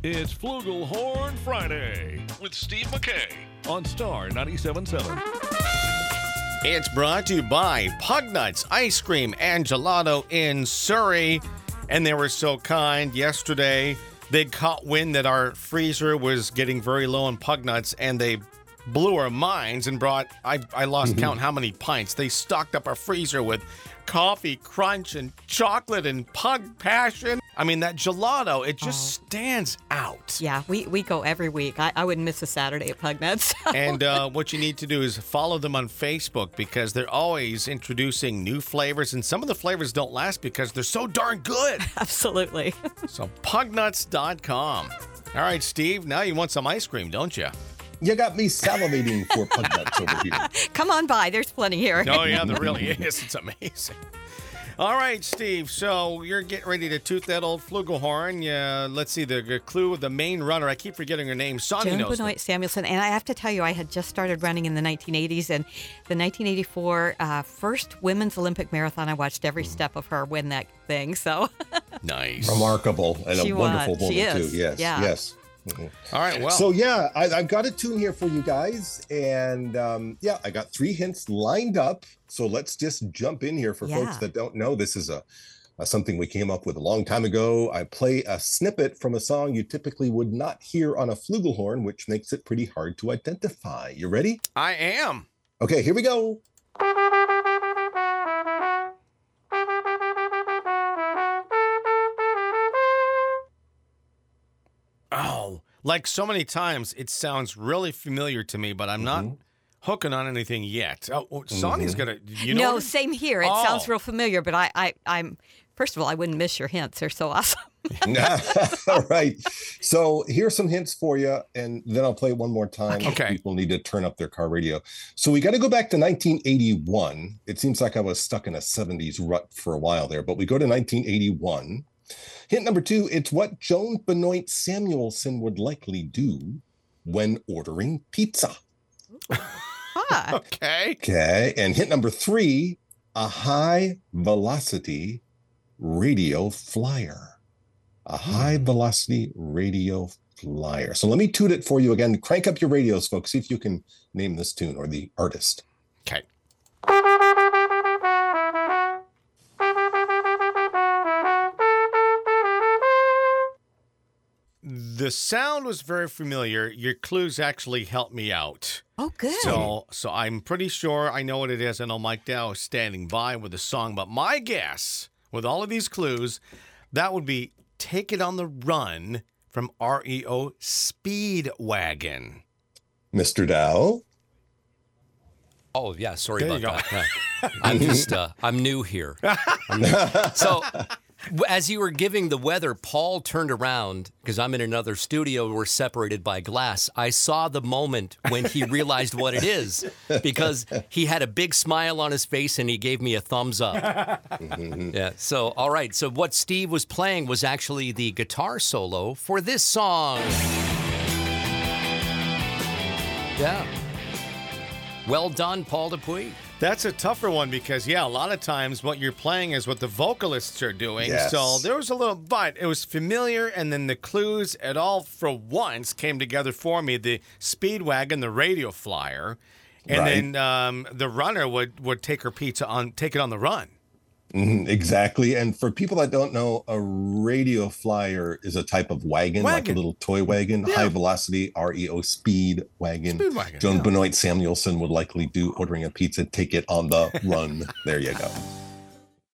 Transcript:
It's Flugelhorn Friday with Steve McKay on Star 97.7. It's brought to you by Pugnuts Ice Cream and Gelato in Surrey. And they were so kind yesterday. They caught wind that our freezer was getting very low on Pugnuts, and they blew our minds and brought, I lost count how many pints. They stocked up our freezer with coffee crunch and chocolate and Pug Passion. I mean, that gelato, it just stands out. Yeah, we go every week. I wouldn't miss a Saturday at Pugnuts. And what you need to do is follow them on Facebook, because they're always introducing new flavors, and some of the flavors don't last because they're so darn good. Absolutely. So pugnuts.com. All right, Steve, now you want some ice cream, don't you? You got me salivating for Pugnuts over here. Come on by. There's plenty here. Oh, yeah, there really is. It's amazing. All right, Steve, so you're getting ready to toot that old flugelhorn. Let's see, the clue, the main runner. I keep forgetting her name. Sonia knows. Joan Benoit Samuelson. And I have to tell you, I had just started running in the 1980s, and the 1984 first women's Olympic marathon, I watched every step of her win that thing. So Nice. Remarkable and a wonderful woman, she too. is. Yes, Yeah. yes. Mm-hmm. All right, well. So, I've got a tune here for you guys. And, I got 3 hints lined up. So let's just jump in here for folks that don't know. This is something we came up with a long time ago. I play a snippet from a song you typically would not hear on a flugelhorn, which makes it pretty hard to identify. You ready? I am. Okay, here we go. Oh, like so many times, it sounds really familiar to me, but I'm not hooking on anything yet. Oh, Sonia's gonna, No, same here. It Oh. sounds real familiar, but I'm first of all, I wouldn't miss your hints. They're so awesome. All right. So here's some hints for you, and then I'll play it one more time. Okay. People need to turn up their car radio. So we got to go back to 1981. It seems like I was stuck in a 70s rut for a while there, but we go to 1981. Hint number 2, it's what Joan Benoit Samuelson would likely do when ordering pizza. Okay. Okay. And hint number 3, a high velocity radio flyer. A high velocity radio flyer. So let me toot it for you again. Crank up your radios, folks. See if you can name this tune or the artist. Okay. The sound was very familiar. Your clues actually helped me out. Oh, good. So I'm pretty sure I know what it is. I know Mike Dow is standing by with the song, but my guess, with all of these clues, that would be Take It on the Run from REO Speedwagon. Mr. Dow? Oh, yeah. Sorry There about you that. Yeah. I'm just, I'm new here. So as you were giving the weather, Paul turned around because I'm in another studio. We're separated by glass. I saw the moment when he realized what it is, because he had a big smile on his face and he gave me a thumbs up. Yeah. So, all right. So what Steve was playing was actually the guitar solo for this song. Yeah. Well done, Paul Dupuis. That's a tougher one because, a lot of times what you're playing is what the vocalists are doing. Yes. So there was a little, but it was familiar, and then the clues, it all for once came together for me. The Speedwagon, the radio flyer, and then the runner would take her pizza take it on the run. Exactly. And for people that don't know, a radio flyer is a type of wagon. Like a little toy wagon, high velocity, REO speed wagon. Speedwagon, Joan Benoit Samuelson would likely do ordering a pizza, take it on the run. There you go.